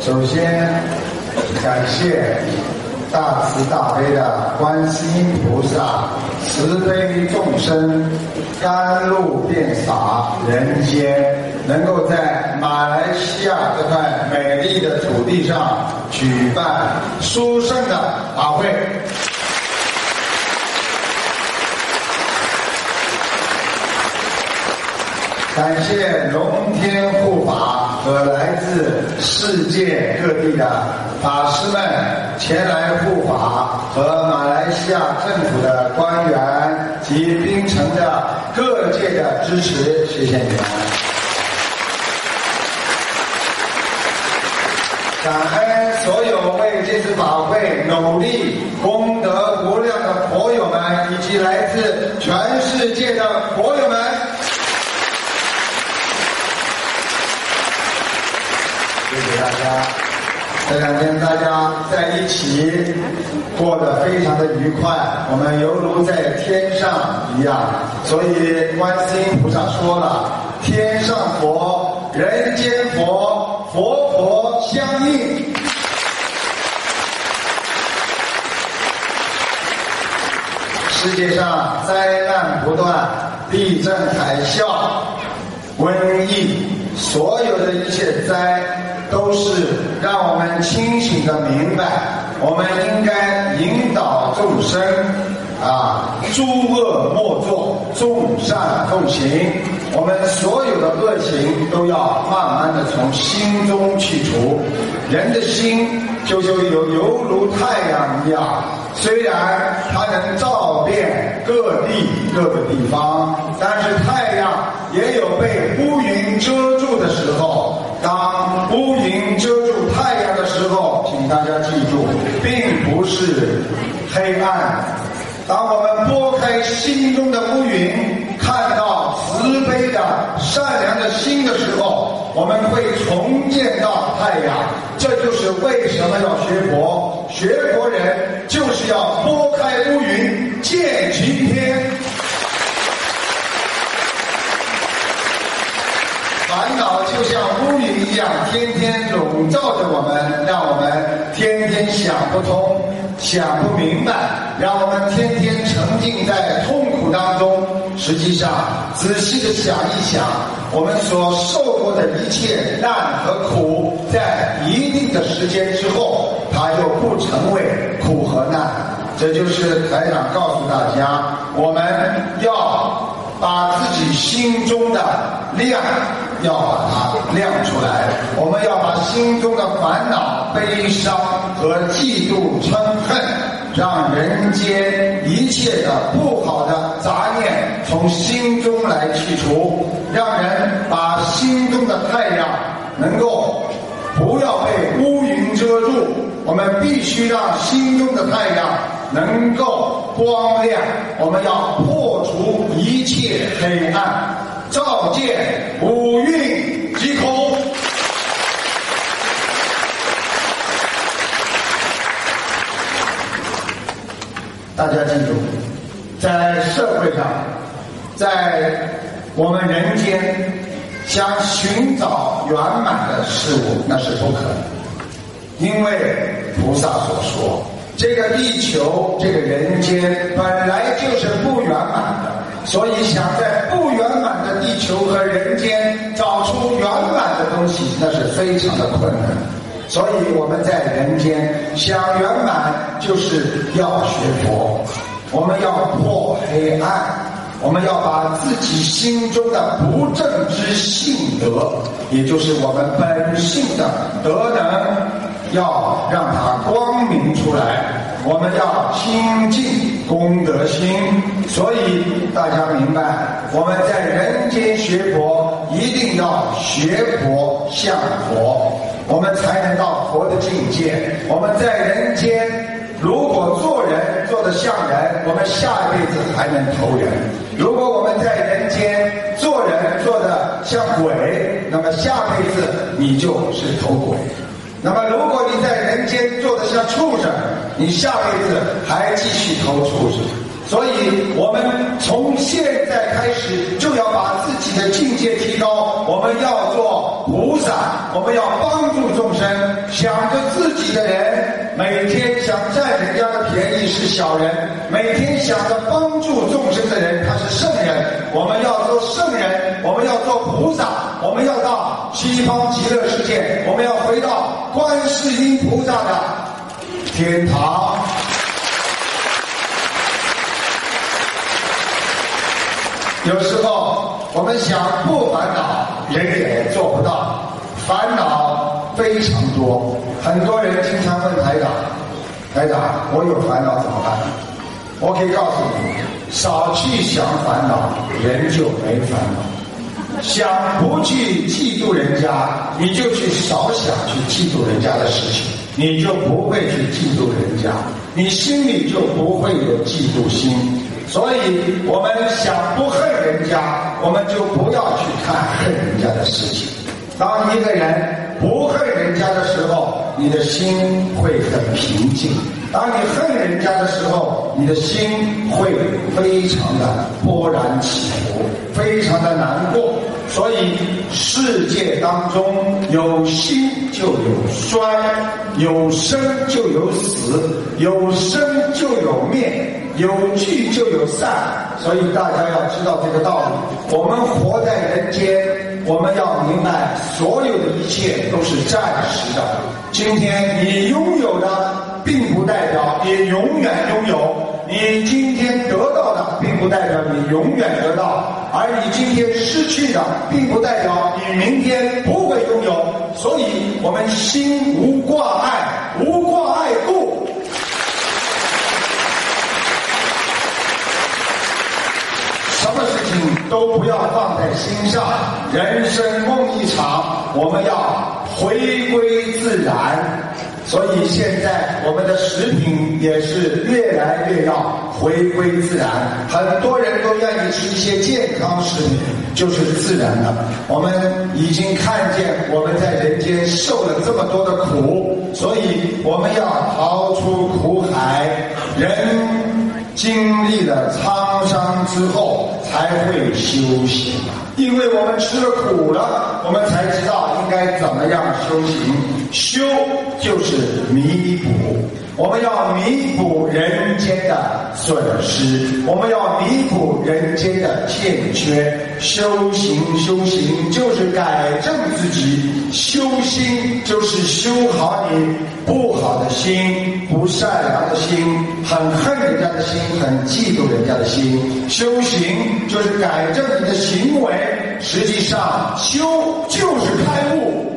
首先感谢大慈大悲的观世音菩萨，慈悲众生，甘露遍洒人间，能够在马来西亚这块美丽的土地上举办殊胜的法会。感谢龙天护法和来自世界各地的法师们前来护法，和马来西亚政府的官员及槟城的各界的支持，谢谢你们。感恩所有为这次法会努力功德无量的佛友们，以及来自全世界的佛友们。谢谢大家，这两天大家在一起过得非常的愉快，我们犹如在天上一样。所以观世音菩萨说了，天上佛，人间佛，佛佛相应。世界上灾难不断，地震海啸瘟疫，所有的一切灾都是让我们清醒的明白，我们应该引导众生诸恶莫作，众善奉行。我们所有的恶行都要慢慢的从心中去除。人的心就犹如太阳一样，虽然它能照遍各地各个地方，但是太阳也有被乌云遮住的时候。当乌云遮住太阳的时候，请大家记住，并不是黑暗。当我们拨开心中的乌云，看到慈悲的善良的心的时候，我们会重见到太阳。这就是为什么要学佛，学佛人就是要拨开乌云见晴天。烦恼就像乌云一样，天天笼罩着我们，让我们天天想不通，想不明白，让我们天天沉浸在痛苦当中。实际上，仔细的想一想，我们所受过的一切难和苦，在一定的时间之后，它就不成为苦和难。这就是台长告诉大家，我们要把自己心中的亮要把它亮出来，我们要把心中的烦恼、悲伤和嫉妒、嗔恨，让人间一切的不好的杂念从心中来去除，让人把心中的太阳能够不要被乌云遮住。我们必须让心中的太阳能够光亮，我们要破除一切黑暗，照见五蕴即空。大家记住，在社会上，在我们人间，想寻找圆满的事物，那是不可能。因为菩萨所说，这个地球，这个人间本来就是不圆满的，所以想在不圆满的地球和人间找出圆满的东西，那是非常的困难。所以我们在人间想圆满，就是要学佛，我们要破黑暗，我们要把自己心中的不正之性德，也就是我们本性的德能，要让它光明出来。我们要清净功德心。所以大家明白，我们在人间学佛，一定要学佛像佛，我们才能到佛的境界。我们在人间如果做人做得像人，我们下一辈子还能投人；如果我们在人间做人做得像鬼，那么下辈子你就是投鬼。那么如果你在人间做得像畜生，你下辈子还继续投畜生。所以我们从现在开始就要把自己的境界提高，我们要做菩萨，我们要帮助众生， 想着自己的人，每天想占人家的便宜是小人，每天想着帮助众生的人他是圣人。我们要做圣人，我们要做菩萨，我们要到西方极乐世界，我们要回到观世音菩萨的天堂。有时候我们想不烦恼，人也做不到，烦恼非常多。很多人经常问台长，台长，我有烦恼怎么办？我可以告诉你，少去想烦恼，人就没烦恼。想不去嫉妒人家，你就去少想去嫉妒人家的事情，你就不会去嫉妒人家，你心里就不会有嫉妒心。所以我们想不恨人家，我们就不要去看恨人家的事情。当一个人不恨人家的时候，你的心会很平静；当你恨人家的时候，你的心会非常的波澜起伏，非常的难过。所以世界当中有兴就有衰，有生就有死，有生就有灭，有聚就有散。所以大家要知道这个道理。我们活在人间，我们要明白所有的一切都是暂时的。今天你拥有的并不代表你永远拥有，你今天得到的并不代表你永远得到，而你今天失去的并不代表你明天不会拥有。所以我们心无挂碍，无挂碍故。什么事情都不要放在心上，人生梦一场，我们要回归自然。所以现在我们的食品也是越来越要回归自然，很多人都愿意吃一些健康食品，就是自然的。我们已经看见我们在人间受了这么多的苦，所以我们要逃出苦海。人经历了沧桑之后才会修行，因为我们吃了苦了，我们才知道应该怎么样修行。修就是弥补，我们要弥补人间的损失，我们要弥补人间的欠缺。修行就是改正自己，修心就是修好你不好的心，不善良的心，很恨人家的心，很嫉妒人家的心。修行就是改正你的行为，实际上修就是开悟。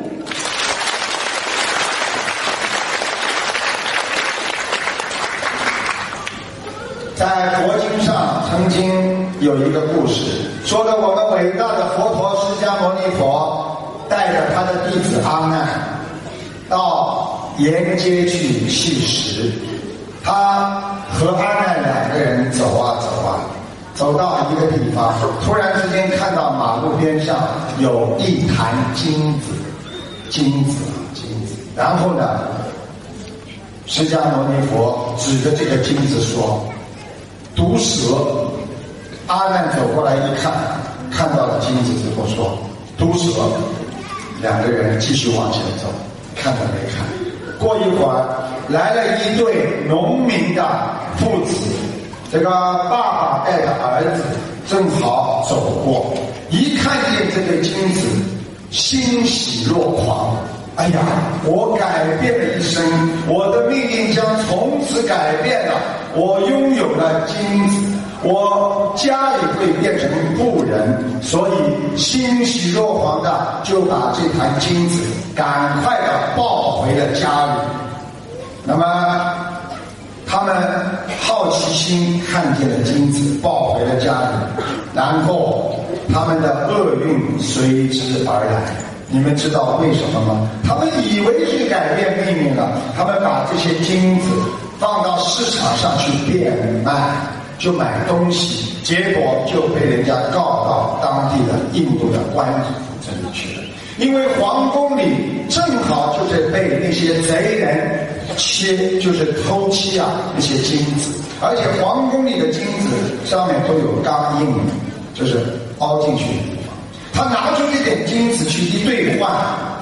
在佛经上曾经有一个故事，说的我们伟大的佛陀释迦牟尼佛带着他的弟子阿难到沿街去乞食。他和阿难两个人走啊走啊，走到一个地方，突然之间看到马路边上有一坛金子，然后呢，释迦牟尼佛指着这个金子说：“毒蛇。”阿难走过来一看，看到了金子之后说：“毒蛇。”两个人继续往前走，看都没看。过一会儿，来了一对农民的父子，这个爸爸带着儿子正好走过，一看见这对金子，欣喜若狂。哎呀，我改变了一生，我的命运将从此改变了。我拥有了金子，我家里会变成富人，所以欣喜若狂的就把这坛金子赶快的抱回了家里。那么他们好奇心看见了金子，抱回了家里，然后他们的厄运随之而来。你们知道为什么吗？他们以为是改变命运了，他们把这些金子放到市场上去变卖，就买东西，结果就被人家告到当地的印度的官府这里去了。因为皇宫里正好就是被那些贼人就是偷窃那些金子，而且皇宫里的金子上面都有钢印，就是凹进去的地方。他拿出这点金子去一兑换，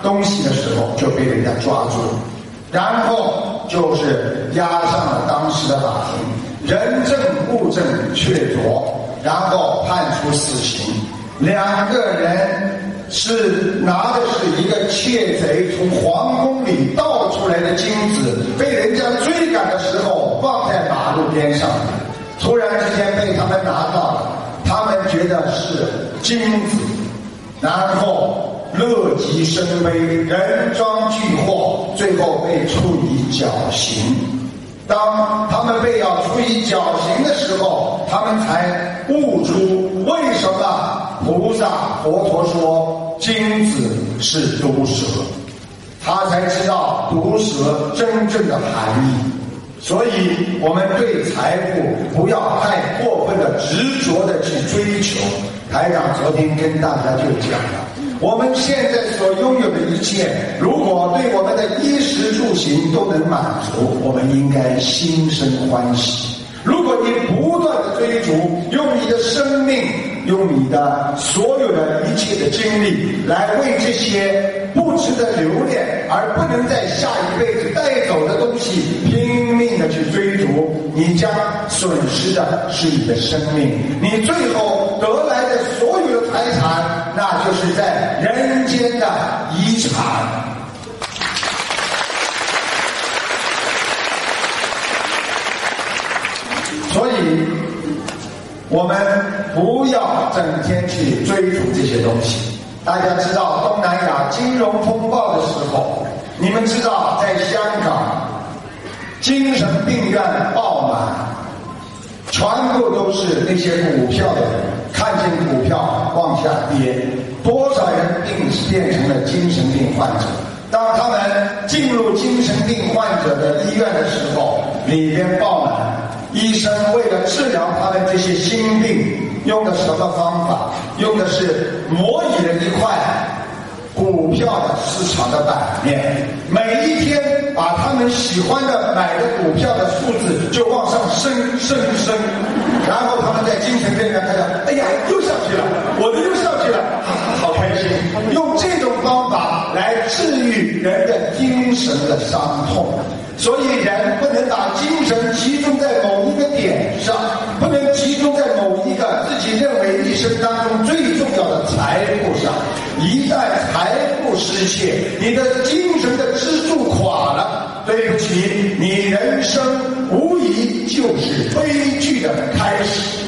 东西的时候就被人家抓住，然后就是押上了当时的法庭，人证物证确凿，然后判处死刑。两个人是拿的是一个窃贼从皇宫里盗出来的金子，被人家追赶的时候放在马路边上，突然之间被他们拿到了，他们觉得是金子，然后乐极生悲，人赃俱获，最后被处以绞刑。当他们被要处以绞刑的时候，他们才悟出为什么菩萨佛陀说金子是毒蛇，他才知道毒蛇真正的含义。所以我们对财富不要太过分的执着的去追求。台长昨天跟大家就讲了，我们现在所拥有的一切，如果对我们的衣食住行都能满足，我们应该心生欢喜。如果你不断的追逐，用你的生命，用你的所有的一切的精力来为这些不值得留恋而不能在下一辈子带走的东西拼命的去追逐，你将损失的是你的生命，你最后得来的所有的财产，那就是在人间的遗产。所以我们不要整天去追逐这些东西。大家知道东南亚金融风暴的时候，你们知道在香港精神病院爆满，全部都是那些股票的人，看见股票往下跌，多少人变成了精神病患者。当他们进入精神病患者的医院的时候，里边爆满，医生为了治疗他们这些心病，用的什么方法？用的是模拟了一块股票的市场的版面，每一天把他们喜欢的买的股票的数字就往上升，然后他们在精神病院看到，哎呀，又上去了，我的又上去了，好开心。用这种方法来治愈人的精神的伤痛。所以人不能把精神集中在某一个点上，不能集中在某一个自己认为一生当中最重要的财富上。一旦财富失窃，你的精神的支柱垮了，对不起，你人生无疑就是悲剧的开始。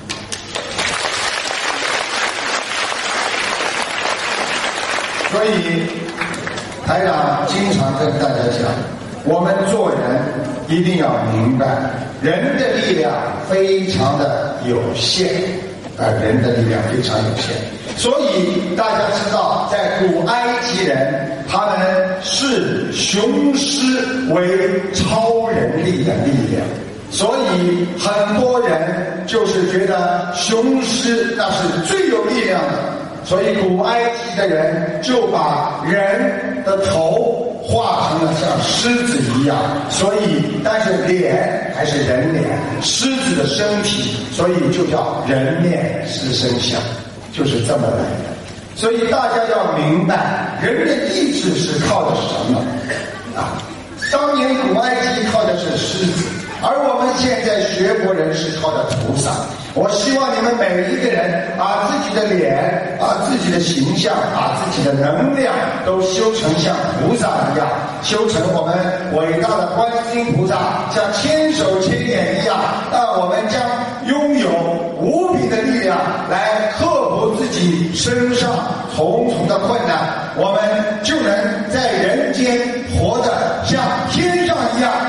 所以台长经常跟大家讲，我们做人一定要明白，人的力量非常的有限，人的力量非常有限。所以大家知道，在古埃及人，他们视雄狮为超人力的力量，所以很多人就是觉得雄狮那是最有力量的。所以古埃及的人就把人的头画成了像狮子一样，所以但是脸还是人脸，狮子的身体，所以就叫人面狮身像，就是这么来的。所以大家要明白，人的意志是靠的什么啊？当年古埃及靠的是狮子，而我们现在学佛人是靠的菩萨。我希望你们每一个人把自己的脸，把自己的形象，把自己的能量都修成像菩萨一样，修成我们伟大的观世音菩萨像千手千眼一样，让我们将拥有无比的力量来克服自己身上重重的困难，我们就能在人间活得像天上一样。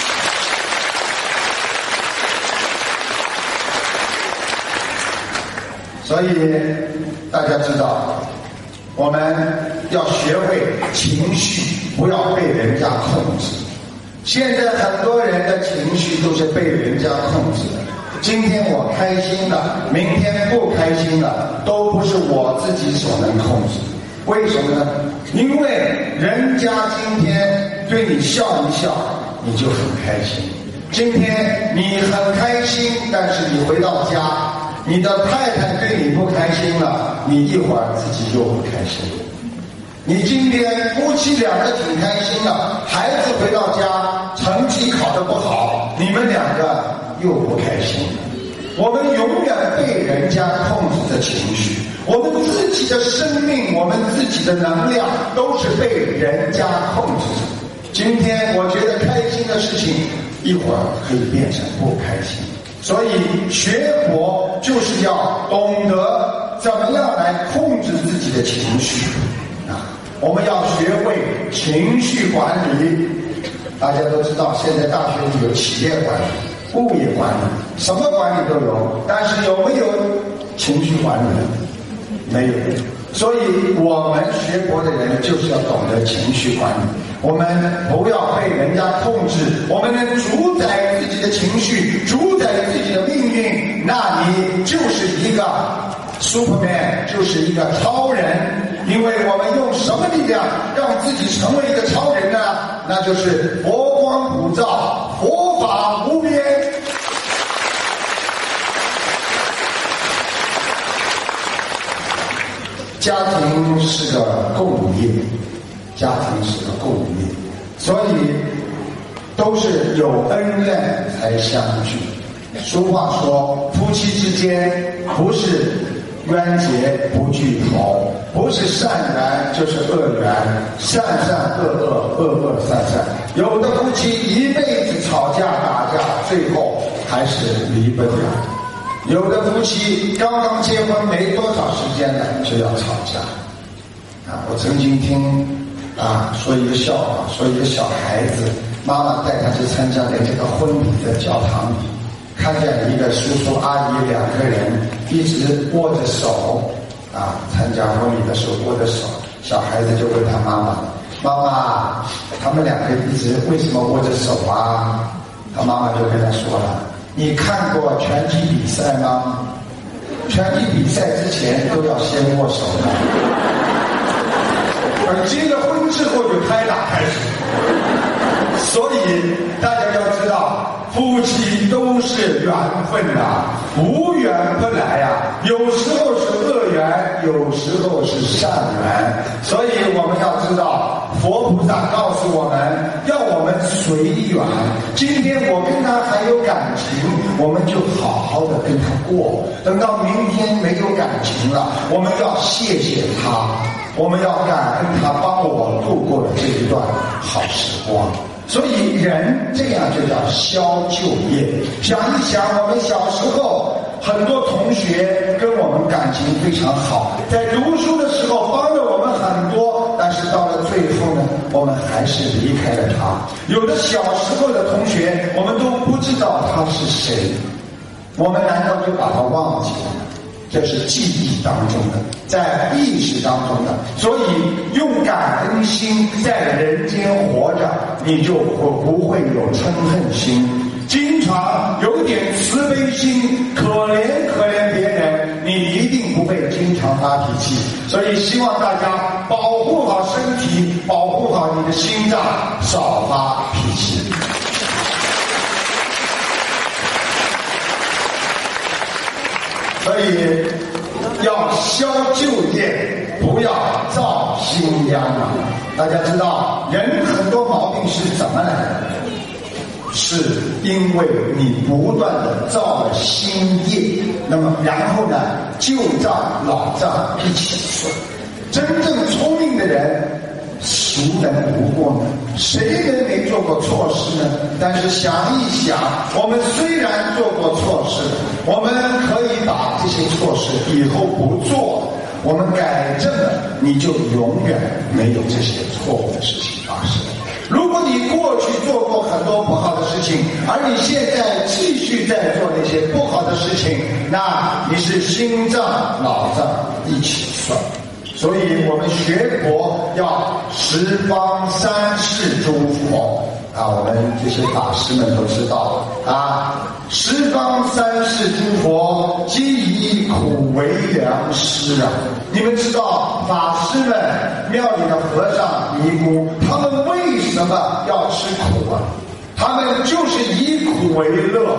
所以大家知道，我们要学会情绪，不要被人家控制。现在很多人的情绪都是被人家控制的，今天我开心了，明天不开心了，都不是我自己所能控制。为什么呢？因为人家今天对你笑一笑，你就很开心。今天你很开心，但是你回到家，你的太太对你不开心了，你一会儿自己又不开心。 你今天夫妻两个挺开心的，孩子回到家成绩考得不好，你们两个又不开心。我们永远被人家控制着情绪，我们自己的生命，我们自己的能量都是被人家控制着。今天我觉得开心的事情，一会儿可以变成不开心。所以学佛就是要懂得怎么样来控制自己的情绪啊！我们要学会情绪管理。大家都知道，现在大学里有企业管理、物业管理，什么管理都有，但是有没有情绪管理？没有。所以我们学佛的人就是要懂得情绪管理，我们不要被人家控制，我们能主宰自己的情绪，主宰自己的命运，那你就是一个 Superman， 就是一个超人。因为我们用什么力量让自己成为一个超人呢？那就是佛光普照，佛法无边。家庭是个共业，家庭是个共业，所以都是有恩怨才相聚。俗话说，夫妻之间不是冤结不聚头，不是善缘就是恶缘，善善恶恶，恶恶善善。有的夫妻一辈子吵架打架，最后还是离不了。有的夫妻刚刚结婚没多少时间了就要吵架啊！我曾经听说一个笑话，说一个小孩子，妈妈带他去参加这个婚礼的教堂里，看见一个叔叔阿姨两个人一直握着手参加婚礼的时候握着手，小孩子就问他妈妈：“妈妈，他们两个一直为什么握着手啊？”他妈妈就跟他说了：“你看过拳击比赛吗？拳击比赛之前都要先握手的，而结了婚之后就开打开始。所以大家要知道，夫妻都是缘分无缘不来有时候是恶缘，有时候是善缘。所以我们要知道，佛菩萨告诉我们，要我们随缘。今天我跟他还有感情，我们就好好的跟他过。等到明天没有感情了，我们要谢谢他，我们要感恩他帮我度过了这一段好时光。所以人这样就叫消旧业。想一想，我们小时候很多同学跟我们感情非常好，在读书的时候帮了我们很多，但是到了最后呢，我们还是离开了他。有的小时候的同学，我们都不知道他是谁，我们难道就把他忘记了？这是记忆当中的，在意识当中的。所以用感恩心在人间活着，你就不会有嗔恨心。经常有点慈悲心，可怜可怜别人，你一定不会经常发脾气。所以希望大家保护好身体，保护好你的心脏，少发脾气。所以要消旧业，不要造新殃大家知道，人很多毛病是怎么来的？是因为你不断的造了新业，那么然后呢，旧账老账一起算。真正聪明的人，孰能无过呢？谁人没做过错事呢？但是想一想，我们虽然做过错事，我们可以把这些错事以后不做了，我们改正了，你就永远没有这些错误的事情发生。如果你过去做过很多不好的事情，而你现在继续在做那些不好的事情，那你是新账老账一起算。所以我们学佛要十方三世诸佛我们这些法师们都知道十方三世诸佛皆以苦为良师你们知道法师们庙里的和尚尼姑，他们为什么要吃苦他们就是以苦为乐。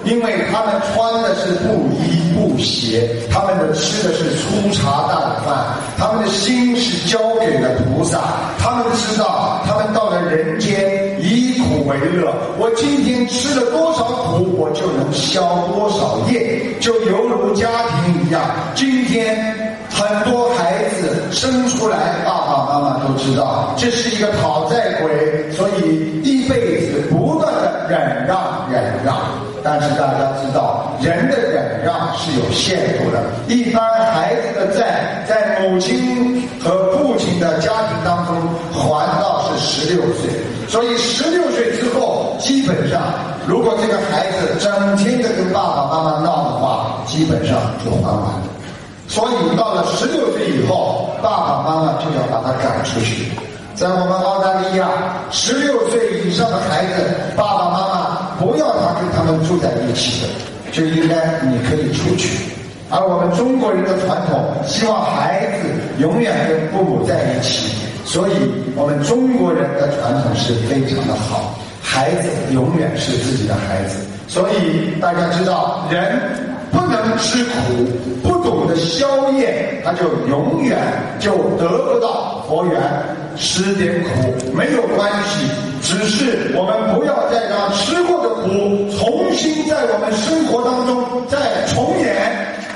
因为他们穿的是布衣布鞋，他们的吃的是粗茶淡饭，他们的心是交给了菩萨，他们知道他们到了人间以苦为乐，我今天吃了多少苦，我就能消多少业，就犹如家庭一样。今天很多孩子生出来，爸爸妈妈都知道这是一个讨债鬼，所以一辈子不断的忍让。但是大家知道，人的忍让是有限度的，一般孩子的债在母亲和父亲的家庭当中还到是16岁，所以16岁之后，基本上如果这个孩子整天的跟爸爸妈妈闹的话，基本上就还完了。所以到了16岁以后，爸爸妈妈就要把他赶出去。在我们澳大利亚，16岁以上的孩子，爸爸妈妈不要他跟他们住在一起的，就应该你可以出去。而我们中国人的传统，希望孩子永远跟父母在一起，所以我们中国人的传统是非常的好，孩子永远是自己的孩子。所以大家知道，人不能吃苦，不懂得消业，他就永远就得不到佛缘。吃点苦没有关系，只是我们不要再让吃过的苦重新在我们生活当中再重演。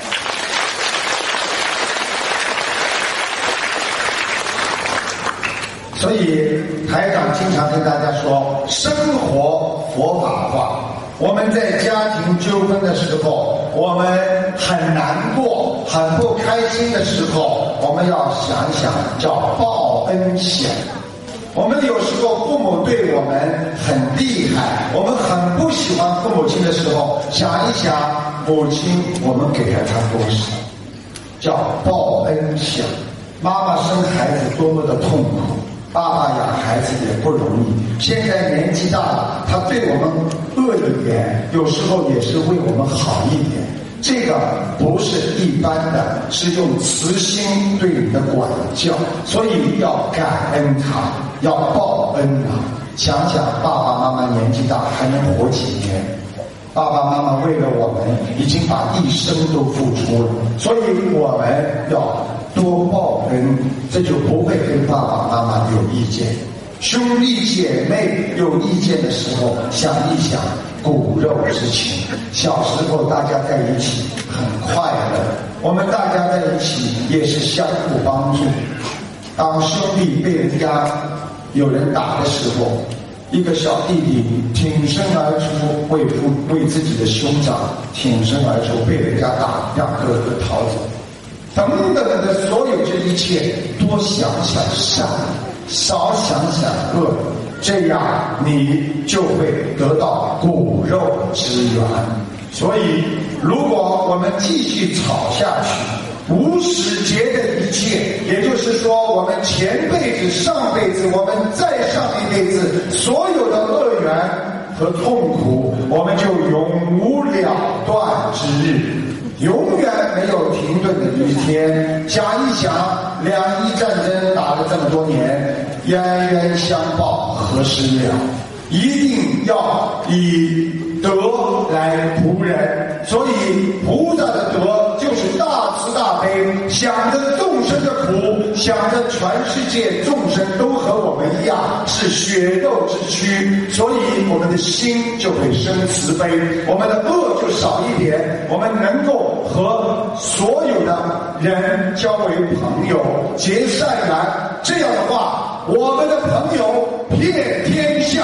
所以台长经常跟大家说，生活佛法化。我们在家庭纠纷的时候，我们很难过很不开心的时候，我们要想想叫报恩想。我们有时候父母对我们很厉害，我们很不喜欢父母亲的时候，想一想母亲我们给了他多少，叫报恩想。妈妈生孩子多么的痛苦，爸爸养孩子也不容易，现在年纪大了，他对我们恶一点，有时候也是为我们好一点，这个不是一般的，是用慈心对你的管教，所以要感恩他，要报恩啊！想想爸爸妈妈年纪大还能活几年，爸爸妈妈为了我们已经把一生都付出了，所以我们要多报恩，这就不会跟爸爸妈妈有意见。兄弟姐妹有意见的时候，想一想骨肉之情，小时候大家在一起很快乐，我们大家在一起也是相互帮助。当兄弟被人家有人打的时候，一个小弟弟挺身而出，为自己的兄长挺身而出，被人家打，让哥哥逃走，等等的所有这一切，多想想善，少想想恶，这样你就会得到骨肉之缘。所以如果我们继续吵下去，无始劫的一切，也就是说我们前辈子上辈子我们再上一辈子所有的恶缘和痛苦，我们就永无了断之日，永远没有停顿的一天。想一想，两伊战争打了这么多年，冤冤相报何时了？一定要以德来仆人，所以菩萨的德就是大慈大悲，想着众生的苦，想着全世界众生都和我们一样是血肉之躯，所以我们的心就会生慈悲，我们的恶就少一点，我们能够和所有的人交为朋友，结善缘，这样的话我们的朋友遍天下。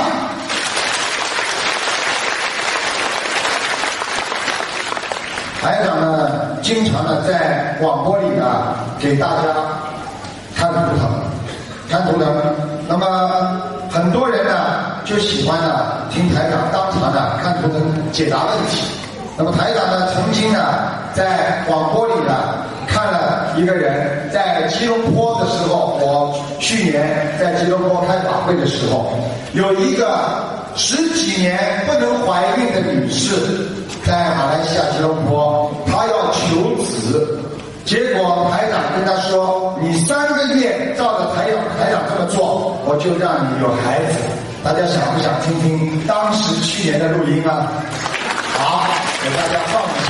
台长呢，经常呢在广播里呢给大家看图腾，那么很多人呢就喜欢呢听台长当场呢看图腾解答问题。那么台长呢曾经呢在广播里呢看了一个人，在吉隆坡的时候，我去年在吉隆坡开法会的时候，有一个10几年不能怀孕的女士，在马来西亚吉隆坡，她要求子，结果台长跟她说，你3个月照着台长这么做，我就让你有孩子。大家想不想听听当时去年的录音啊？好。 给大家放一下。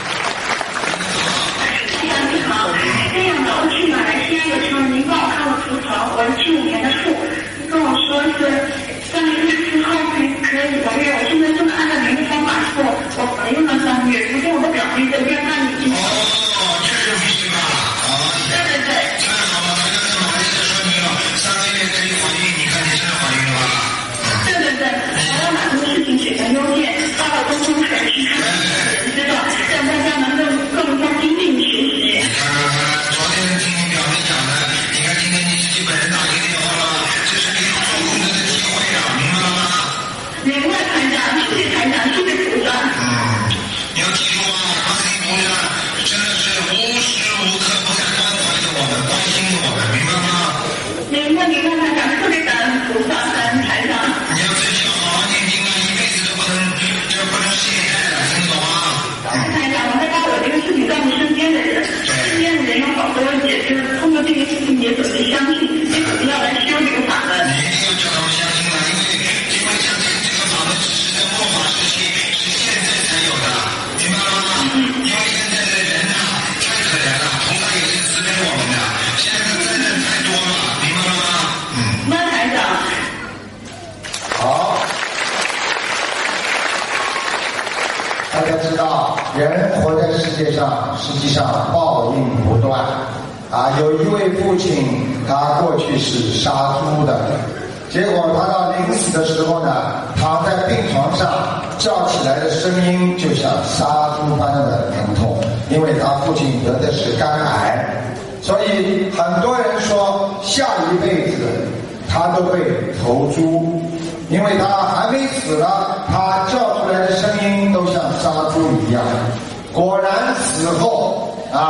台长你好，是这样的，我去马来西亚的时候，您帮我看了图腾，我是75年的兔，您跟我说是3个月之后可以怀孕，我现在正按照您的方法做，我怀孕了3个月，如今我的表妹在电话里已经。 这是你是吧？ 对对对。 太好了，这个是马来西亚说明了3个月可以怀孕，你看你真的怀孕了吧？ 对对对，我要把这个事情写成邮件发到东风城去看人知道，让大家能够更加精进学习。 昨天听你表妹讲的，你看今天你自己本人打一个电话了，这是你做功德的机会啊，明白了吗？ 明白台长，谢谢台长，谢谢菩萨。 你要记住啊，观世音菩萨真的是无时无刻不在关怀着我们，关心着我们，明白吗？ 明白台长，特别感恩菩萨，感恩台长。 你要自己要好好念经啊，一辈子都不能懈怠的，听懂吗？ 台长，我会把我这个事情告诉身边的人，身边的人有好多也是通过这个事情也准备相信，也准备要来修这个法门。 你一定要叫他们相信了，因为像这个法门只是在末法时期，是现在才有的，明白了吗？因为现在的人呐，太可怜了，菩萨也是慈悲我们的，现在的灾难太多了，明白了吗？ 那台长。 好，大家知道，人活在世界上，实际上报应不断。有一位父亲，他过去是杀猪的，结果他到临死的时候呢，躺在病床上，叫起来的声音就像杀猪般的疼痛，因为他父亲得的是肝癌，所以很多人说下一辈子他都会投猪，因为他还没死呢，他叫出来的声音都像杀猪一样。果然死后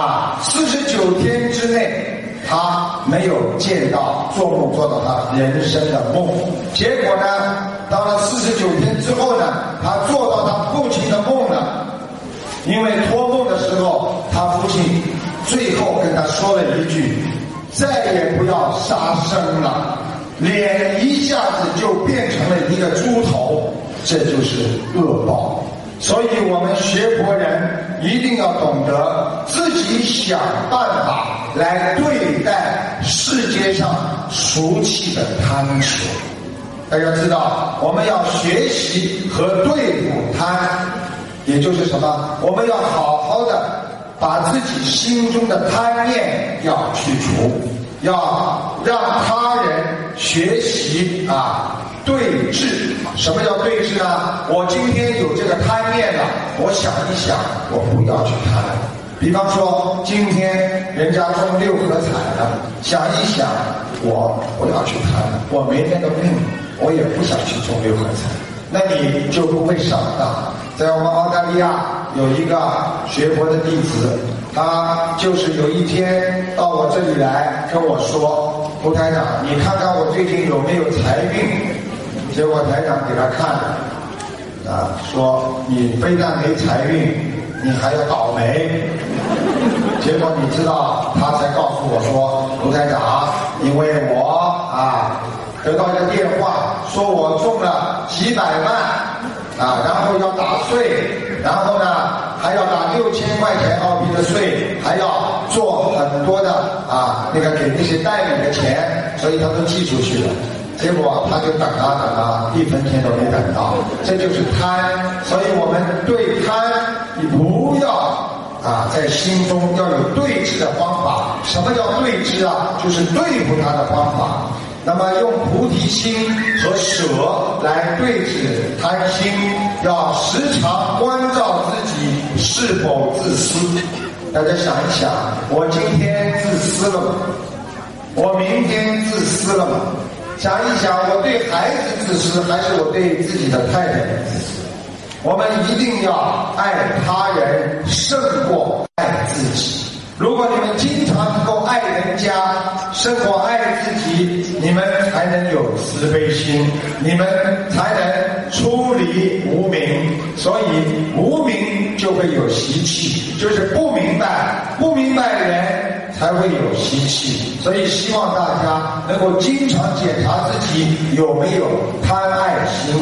49天之内，他没有见到做梦做到他人生的梦。结果呢，到了49天之后呢，他做到他父亲的梦了。因为托梦的时候，他父亲最后跟他说了一句：再也不要杀生了。脸一下子就变成了一个猪头，这就是恶报。所以我们学佛人一定要懂得自己想办法来对待世界上俗气的贪求。大家知道，我们要学习和对付贪，也就是什么？我们要好好的把自己心中的贪念要去除，要让他人学习对治。什么叫对治呢？我今天有这个贪念了，我想一想，我不要去贪。比方说，今天人家中6合彩了，想一想，我不要去贪，我没那个命，我也不想去中6合彩，那你就不会上当。在我们澳大利亚有一个学佛的弟子，他就是有一天到我这里来跟我说：胡台长，你看看我最近有没有财运？结果台长给他看说你非但没财运，你还要倒霉。结果你知道，他才告诉我说：胡台长，因为我得到一个电话，说我中了几百万然后要打税，然后呢还要打6000块钱澳币的税，还要做很多的那个给那些代理的钱，所以他都寄出去了。结果他就等啊，1分钱都没等到，这就是贪。所以我们对贪，你不要在心中要有对治的方法。什么叫对治就是对付他的方法。那么用菩提心和舍来对治贪心，要时常关照自己是否自私。大家想一想，我今天自私了吗？我明天自私了吗？想一想，我对孩子自私，还是我对自己的太太自私？我们一定要爱他人胜过爱自己。如果你们经常能够爱人家胜过爱自己，你们才能有慈悲心，你们才能出离无明。所以无明就会有习气，就是不明白人才会有习气。所以希望大家能够经常检查自己有没有贪爱心。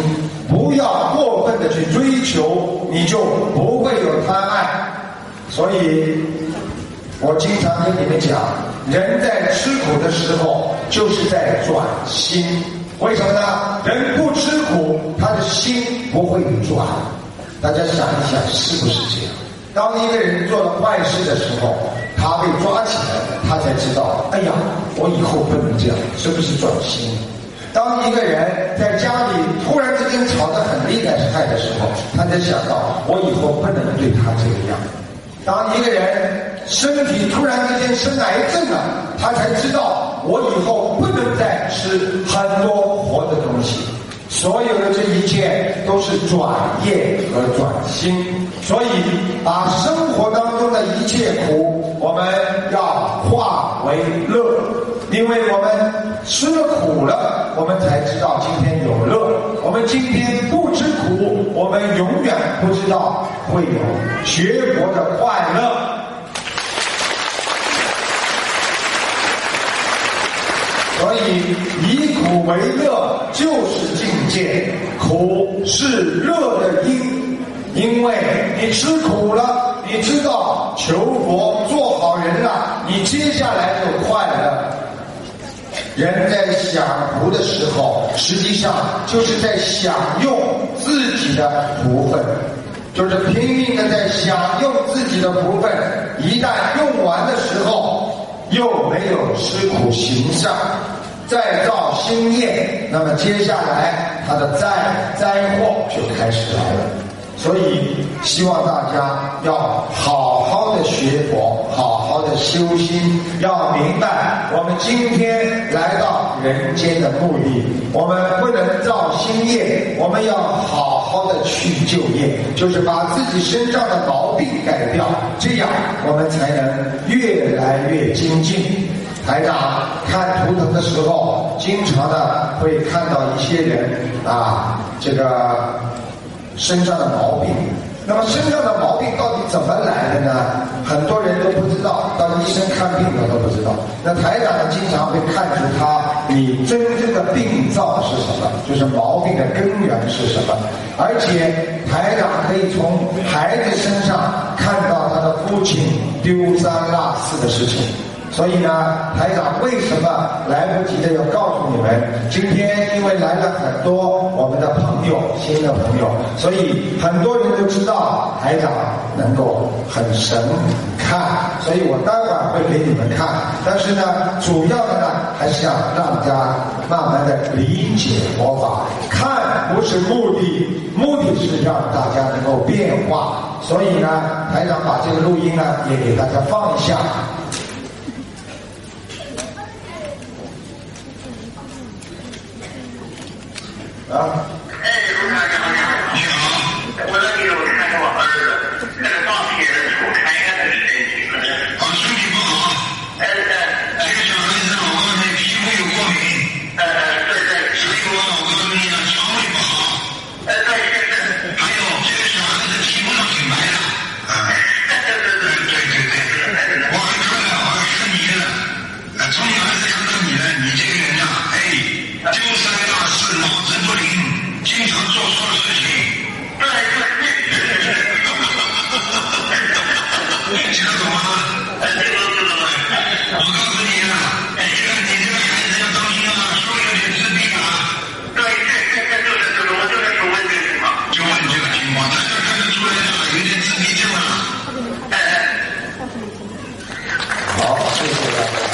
不要过分的去追求，你就不会有贪爱。所以我经常跟你们讲，人在吃苦的时候就是在转心。为什么呢？人不吃苦，他的心不会转。大家想一想，是不是这样？当一个人做了坏事的时候，他被抓起来，他才知道，哎呀，我以后不能这样，是不是转心？当一个人在家里突然之间吵得很厉害的时候，他才想到，我以后不能对他这个样。当一个人身体突然之间生癌症了，他才知道，我以后不能再吃很多活的东西。所有的这一切都是转业和转心，所以把生活当中的一切苦，我们要化为乐，因为我们吃了苦了，我们才知道今天有乐。我们今天不吃苦，我们永远不知道会有学佛的快乐。所以以苦为乐就是境界，苦是乐的因，因为你吃苦了，你知道求佛做好人了，你接下来就快乐。人在享福的时候，实际上就是在享用自己的福分，就是拼命的在享用自己的福分，一旦用完的时候，又没有吃苦行善，再造新业，那么接下来他的灾祸就开始来了。所以希望大家要好好的学佛，好好的修心，要明白我们今天来到人间的目的，我们不能造新业，我们要好好的去旧业，就是把自己身上的毛病改掉，这样我们才能越来越精进。台长看图腾的时候，经常的会看到一些人这个身上的毛病。那么身上的毛病到底怎么来的呢？很多人都不知道，到医生看病了都不知道。那台长呢，经常会看出你真正的病灶是什么，就是毛病的根源是什么。而且台长可以从孩子身上看到他的父亲丢三落四的事情。所以呢，台长为什么来不及的要告诉你们？今天因为来了很多我们的朋友，新的朋友，所以很多人都知道台长能够很神看，所以我待会儿会给你们看。但是呢，主要的呢，还是要让大家慢慢的理解佛法。看不是目的，目的是让大家能够变化。所以呢，台长把这个录音呢也给大家放一下。 哎，卢台长，你好，我让你有看我儿子，那个放血的出开他的身体了。身体不好。这个小孩子我告诉你，皮肤有过敏。对，所以我告诉你肠胃不好。对。还有这个小孩子皮肤上挺白的。对。我还看了，我还看你了。从你儿子看到你了，你这个人丢三落四，脑子不灵，经常做错事情。对。听得懂吗？我告诉你了，你这个孩子要当心啊，说有点自闭啊。对，我就是问这个情况。就问这个情况，大家看得出来了，有点自闭症了。 好，谢谢大家。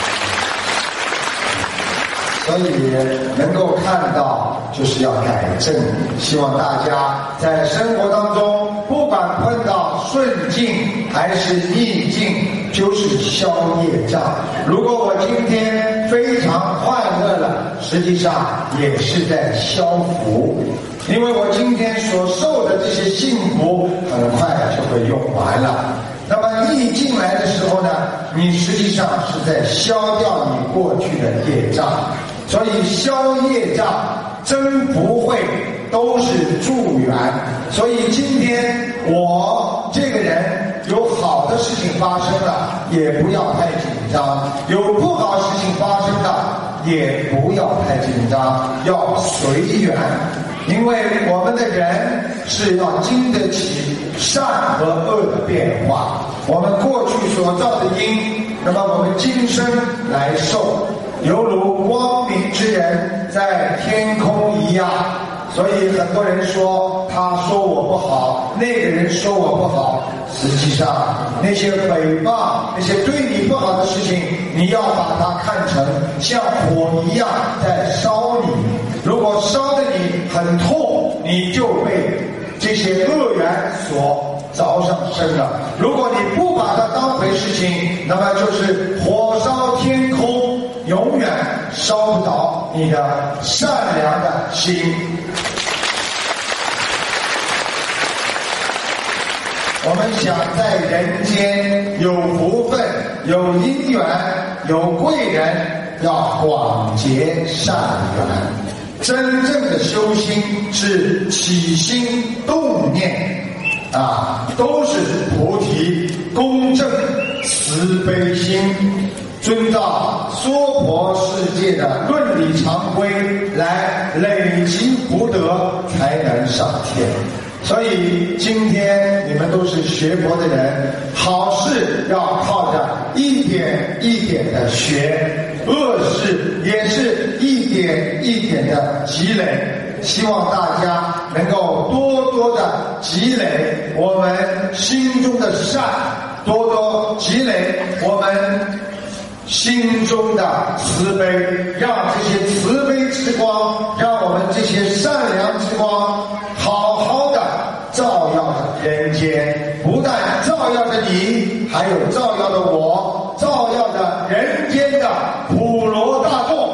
所以能够看到就是要改正，希望大家在生活当中，不管碰到顺境还是逆境，就是消业障。如果我今天非常快乐了，实际上也是在消福，因为我今天所受的这些幸福很快就会用完了。那么逆境来的时候呢，你实际上是在消掉你过去的业障。所以消业障增福慧都是助缘。所以今天我这个人有好的事情发生了，也不要太紧张；有不好事情发生了，也不要太紧张，要随缘。 因为我们的人是要经得起善和恶的变化，我们过去所造的因，那么我们今生来受，犹如光明之人在天空一样。所以很多人说他说我不好，那个人说我不好，实际上那些诽谤，那些对你不好的事情，你要把它看成像火一样在烧你。如果烧得你很痛，你就被这些恶缘所着上身了。如果你不把它当回事情，那么就是火烧天空，永远烧不着你的善良的心。我们想在人间有福分，有因缘，有贵人，要广结善缘。真正的修心是起心动念都是菩提公正慈悲心，遵照娑婆世界的论理常规来累积福德，才能上天。所以今天你们都是学佛的人，好事要靠着一点一点的学，恶事也是一点一点的积累。希望大家能够多多的积累我们心中的善，多多积累我们心中的慈悲，让这些慈悲之光，让我们这些善良之光好好的照耀着人间，不但照耀着你，还有照耀着我，照耀着人间的普罗大众。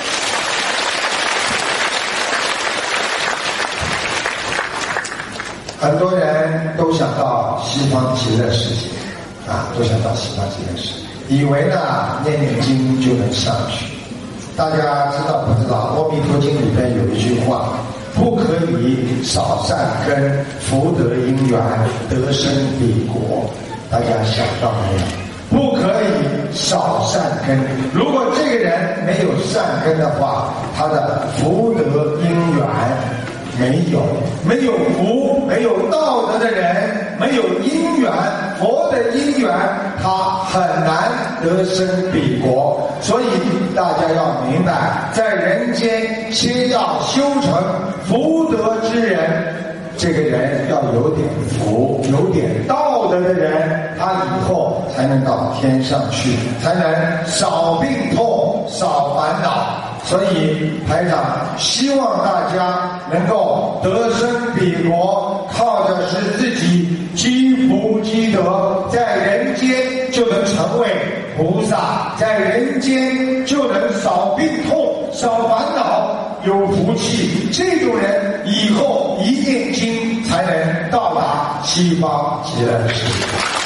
很多人都想到西方极乐世界都想到西方极乐世界，以为呢念念经就能上去。大家知道不知道《阿弥陀经》里边有一句话，不可以少善根，福德因缘，得生彼国。大家想到没有？不可以少善根。如果这个人没有善根的话，他的福德因缘没有福，没有道德的人，没有因缘，佛的因缘，他很难得生彼国。所以大家要明白，在人间先要修成福德之人，这个人要有点福，有点道德的人，他以后才能到天上去，才能少病痛，少烦恼。所以台长希望大家能够得生彼国，靠的是自己积福积德，在人间就能成为菩萨，在人间就能少病痛，少烦恼，有福气。这种人以后一念经才能到达西方极乐世界。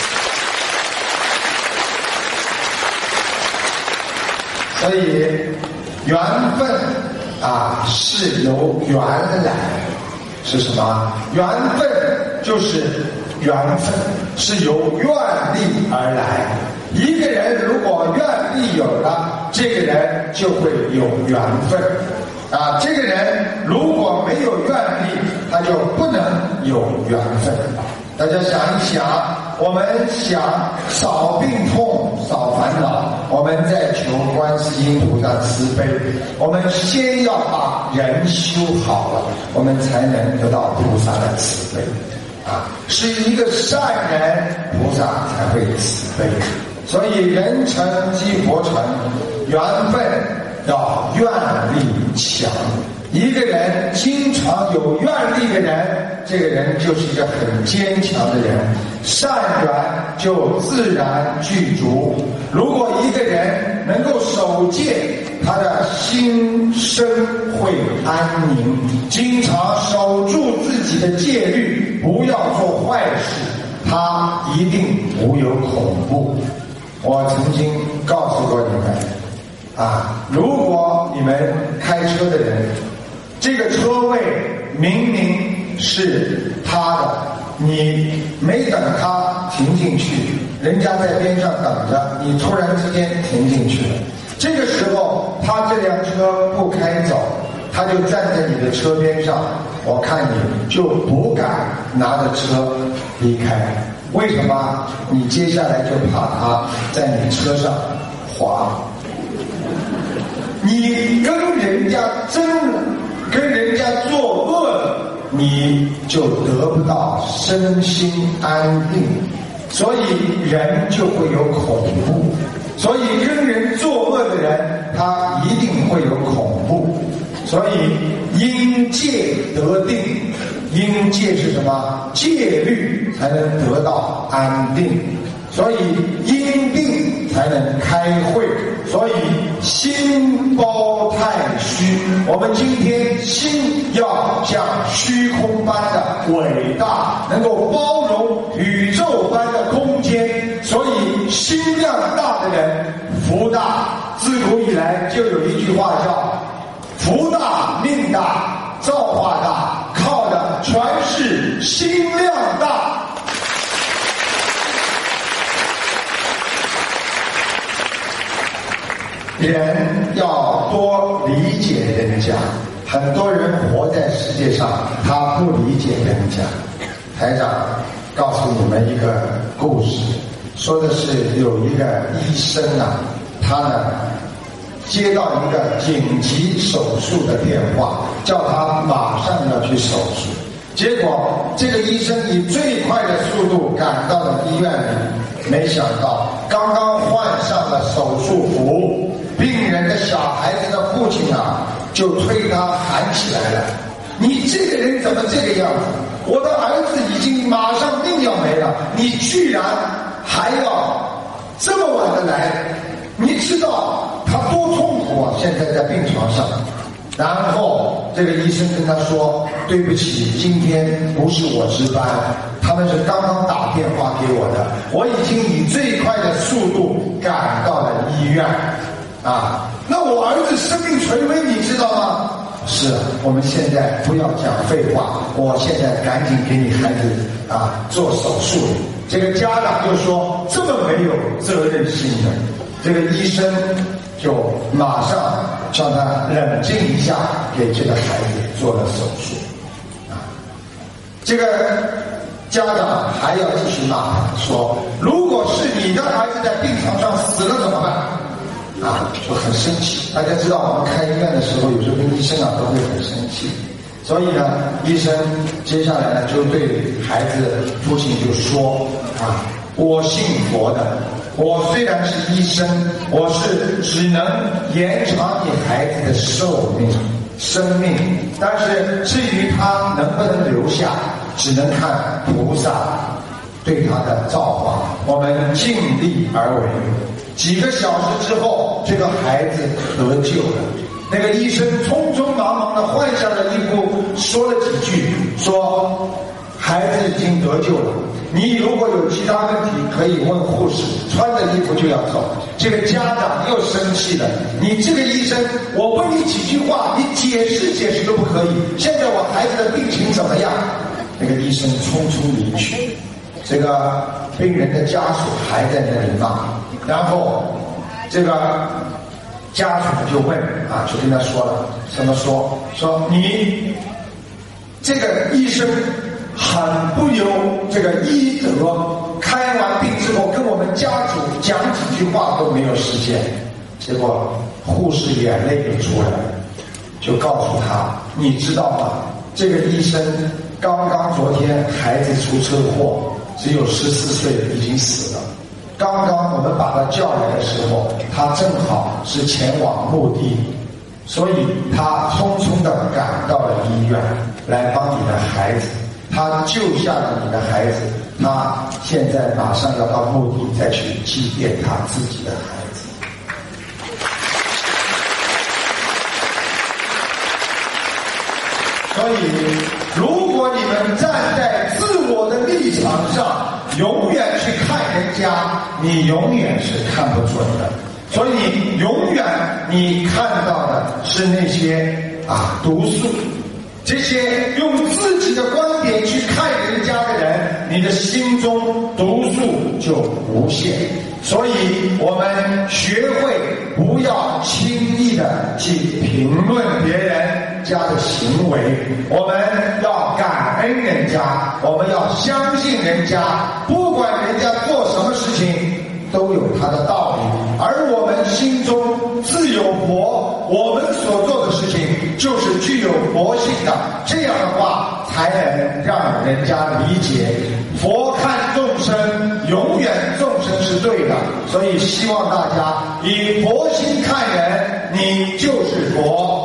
所以缘分是由缘来，是什么？缘分就是缘分，是由愿力而来。一个人如果愿力有了，这个人就会有缘分这个人如果没有愿力，他就不能有缘分。大家想一想，我们想少病痛，少烦恼，我们在求观世音菩萨慈悲。我们先要把人修好了，我们才能得到菩萨的慈悲是一个善人，菩萨才会慈悲。所以人成即佛成，缘分要愿力强。一个人经常有愿力的人，这个人就是一个很坚强的人，善缘就自然具足。如果一个人能够守戒，他的心身会安宁，经常守住自己的戒律，不要做坏事，他一定无有恐怖。我曾经告诉过你们如果你们开车的人，这个车位明明是他的，你没等他停进去，人家在边上等着，你突然之间停进去了，这个时候他这辆车不开走， 他就站在你的车边上，我看你就不敢拿着车离开。为什么？你接下来就怕他在你车上滑。你跟人家争了，跟人家作恶了，你就得不到身心安定，所以人就会有恐怖。所以跟人作恶的人，他一定会有恐怖。所以因戒得定，因戒是什么？戒律才能得到安定。所以因定才能开慧，所以心包太虚。我们今天心要像虚空般的伟大，能够包容宇宙般的空间。所以心量大的人福大。自古以来就有一句话叫福大命大造化大，靠的全是心量大。人要多理解人家，很多人活在世界上，他不理解人家。台长告诉你们一个故事，说的是有一个医生啊，他呢接到一个紧急手术的电话，叫他马上要去手术。结果这个医生以最快的速度赶到了医院里，没想到刚刚换上了手术服，病人的小孩子的父亲啊就推他喊起来了：你这个人怎么这个样子？我的儿子已经马上命要没了，你居然还要这么晚的来，你知道他多痛苦啊！现在在病床上。然后这个医生跟他说：对不起，今天不是我值班，他们是刚刚打电话给我的，我已经以最快的速度赶到了医院啊！那我儿子生命垂危，你知道吗？是啊，我们现在不要讲废话，我现在赶紧给你孩子做手术。这个家长就说：这么没有责任心的，这个医生就马上叫他冷静一下，给这个孩子做了手术。这个家长还要继续骂他说：如果是你的儿子在病床上死了怎么办？就很生气。大家知道我们开医院的时候，有时候跟医生都会很生气。所以呢，医生接下来呢就对孩子父亲就说：我信佛的，我虽然是医生，我是只能延长你孩子的生命，但是至于他能不能留下，只能看菩萨对他的造化，我们尽力而为。几个小时之后，这个孩子得救了。那个医生匆匆忙忙地换下了衣服，说了几句，说孩子已经得救了，你如果有其他问题可以问护士，穿着衣服就要走。这个家长又生气了，你这个医生，我问你几句话，你解释解释都不可以，现在我孩子的病情怎么样？那个医生匆匆离去，这个病人的家属还在那里骂。然后这个家属就问就跟他说了，怎么说你这个医生很不由这个医德，开完病之后跟我们家属讲几句话都没有时间。结果护士眼泪就出来了，就告诉他：你知道吗？这个医生刚刚昨天孩子出车祸，只有14岁，已经死了。刚刚我们把他叫来的时候，他正好是前往墓地，所以他匆匆地赶到了医院来帮你的孩子。他救下了你的孩子，他现在马上要到墓地再去祭奠他自己的孩子。所以如果你们站在自我的立场上，永远去看人家，你永远是看不准的。所以永远你看到的是那些毒素，这些用自己的观点去看人家的人，你的心中毒素就无限。所以我们学会不要轻易的的去评论别人家的行为，我们要感恩人家，我们要相信人家，不管人家做什么事情都有他的道理，而我们心中自有佛，我们所做的事情就是具有佛性的，这样的话才能让人家理解佛看众生，永远众生是对的。所以希望大家以佛心看人，你就是佛。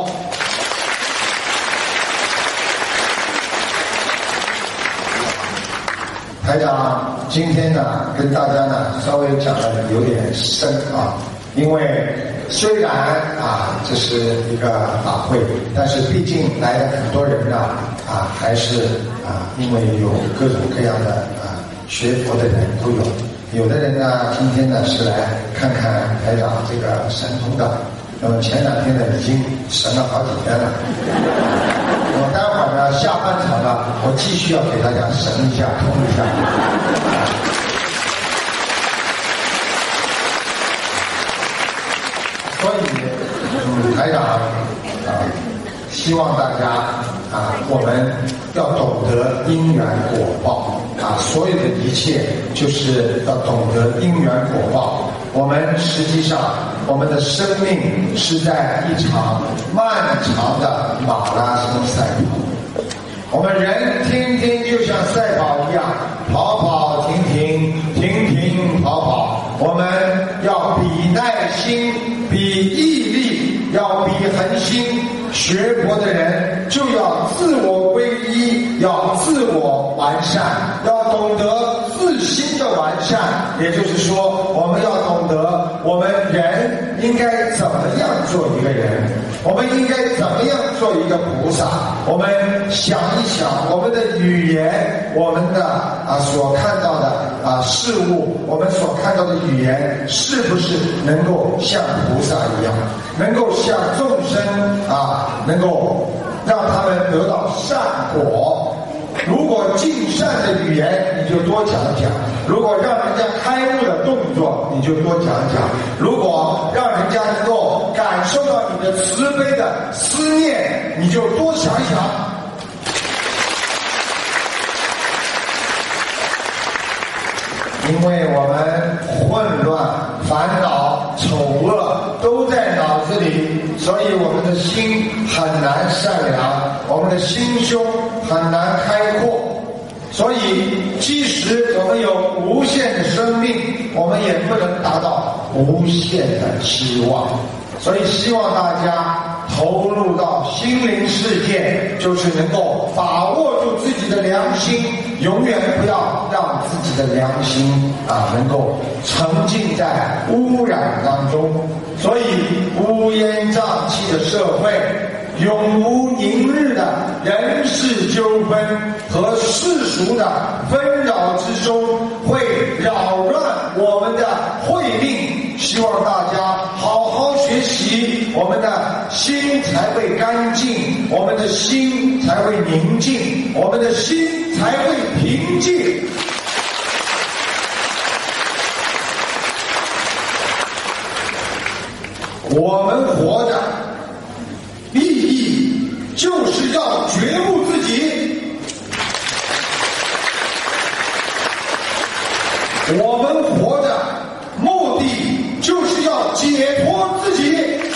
虽台长今天呢跟大家呢稍微讲的有点深啊，因为虽然这是一个法会，但是毕竟来了很多人呢还是因为有各种各样的学佛的人都有，有的人呢今天呢是来看看台长这个神通的，那么前两天呢已经神了好几天了。我待会儿呢下半场呢，我继续要给大家神一下通一下。所以台长希望大家我们要懂得因缘果报所有的一切就是要懂得因缘果报。我们实际上我们的生命是在一场漫长的马拉松赛跑，我们人天天就像赛跑一样，跑跑停停，停停跑跑，我们要比耐心，比毅力，要比恒心。学佛的人就要自我归一，要自我完善，要懂得自心的完善，也就是说我们要懂得我们人应该怎么样做一个人，我们应该怎么样做一个菩萨。我们想一想我们的语言，我们的所看到的事物，我们所看到的语言是不是能够像菩萨一样，能够像众生能够让他们得到善果。如果尽善的语言你就多讲讲，如果让人家开悟的动作你就多讲讲，如果让人家能够感受到你的慈悲的思念你就多想想。因为我们混乱、烦恼、丑恶都在脑子里，所以我们的心很难善良，我们的心胸很难开阔。所以即使我们有无限的生命，我们也不能达到无限的期望。所以希望大家投入到心灵世界，就是能够把握住自己的良心，永远不要让自己的良心能够沉浸在污染当中。所以乌烟瘴气的社会，永无宁日的人事纠纷和世俗的纷扰之中，会扰乱我们的慧命。希望大家好好学习，我们的心才会干净，我们的心才会宁静，我们的心才会平静。我们活着意义就是要觉悟自己，我们活着目的就是要解脱自己。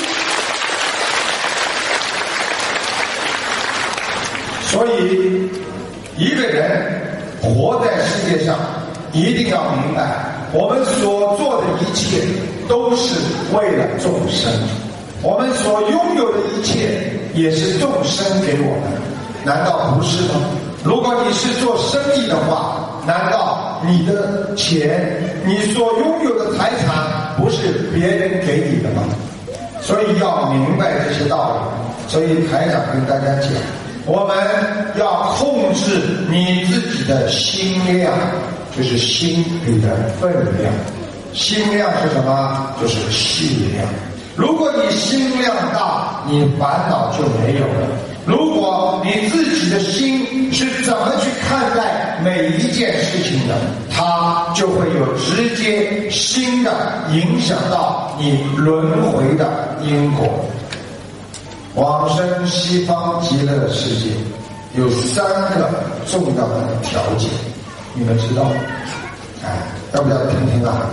所以一个人活在世界上一定要明白，我们所做的一切都是为了众生，我们所拥有的一切也是众生给我们，难道不是吗？如果你是做生意的话，难道你的钱，你所拥有的财产不是别人给你的吗？所以要明白这些道理。所以台长跟大家讲，我们要控制你自己的心量，就是心里的分量。心量是什么？就是气量。如果你心量大，你烦恼就没有了。如果你自己的心是怎么去看待每一件事情的，它就会有直接心的影响到你轮回的因果。 往生西方极乐世界有3个重要的条件，你们知道？要不要听听啊？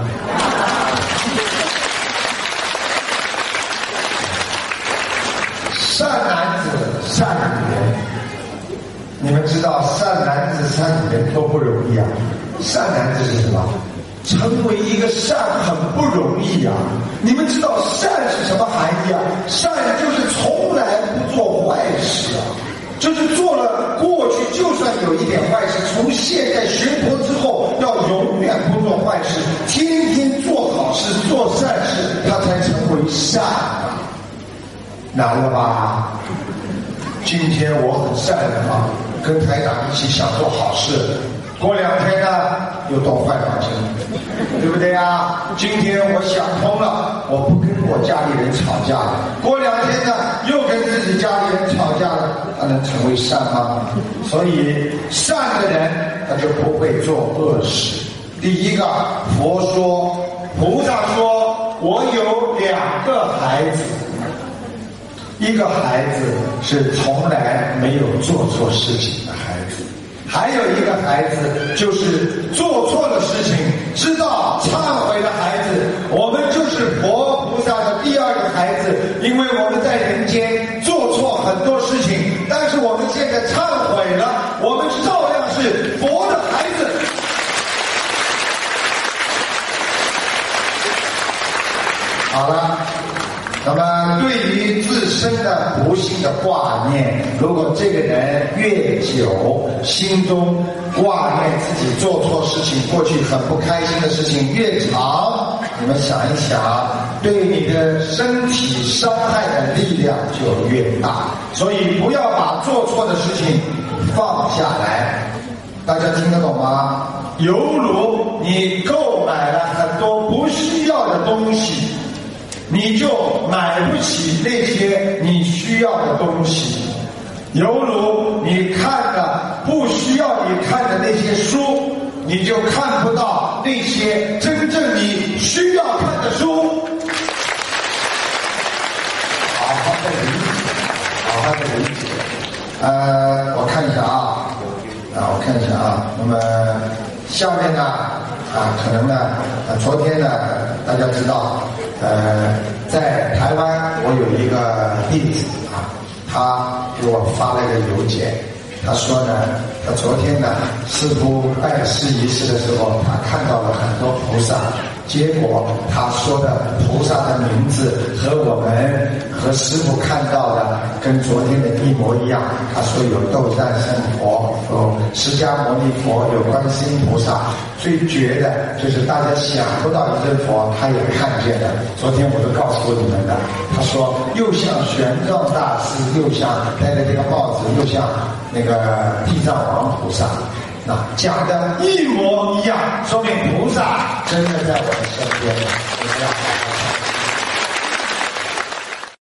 善男子善女人，你们知道善男子善女人多不容易啊！善男子是什么？成为一个善很不容易啊！你们知道善是什么含义啊？善就是从来不做坏事啊，就是做了过去就算有一点坏事，从现在学佛之后要永远不做坏事，天天做好事做善事，他才成为善啊！难了吧？今天我很善良啊，跟台长一起想做好事，过2天呢又动坏脑筋，对不对啊？今天我想通了，我不跟我家里人吵架了，过2天呢又跟自己家里人吵架了，他能成为善吗？所以善的人他就不会做恶事。第一个，佛说，菩萨说，我有2个孩子，一个孩子是从来没有做错事情的孩子，还有一个孩子就是做错了事情知道忏悔的孩子。我们就是佛菩萨的第2个孩子，因为我们在人间做错很多事情，但是我们现在忏悔了，我们照样是佛的孩子。好了，那么对于自身的不幸的挂念，如果这个人越久心中挂念自己做错事情，过去很不开心的事情越长，你们想一想，对你的身体伤害的力量就越大。所以不要把做错的事情放下来。大家听得懂吗？犹如你购买了很多不需要的东西，你就买不起那些你需要的东西，犹如你看的不需要你看的那些书，你就看不到那些真正你需要看的书。好好的理解，好好的理解。我看一下啊，我看一下啊。那么下面呢，可能呢，昨天呢，大家知道。在台湾我有一个弟子啊，他给我发了一个邮件，他说呢，他昨天呢师父拜师仪式的时候，他看到了很多菩萨，结果他说的菩萨的名字和我们和师父看到的跟昨天的一模一样。他说有斗战胜佛，有释迦牟尼佛，有观世音菩萨。最绝的就是大家想不到一尊佛，他也看见了。昨天我都告诉你们的，他说又像玄奘大师，又像戴着这个帽子，又像那个地藏王菩萨，那讲的一模一样，说明菩萨真的在我们身边，我们要好好看。